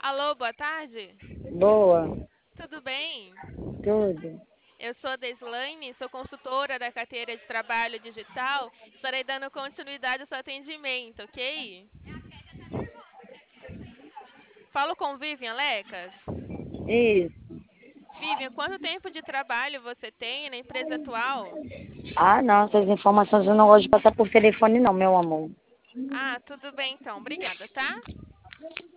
Alô, boa tarde. Boa, Tudo bem? tudo. Eu sou a Deslaine, sou consultora da carteira de trabalho digital. Estarei dando continuidade ao seu atendimento, ok? Falo com Vivian Lecas. Isso. Vivian, quanto tempo de trabalho você tem na empresa atual? Ah, não, essas informações eu não gosto de passar por telefone, não, meu amor. Ah, tudo bem então. Obrigada, tá?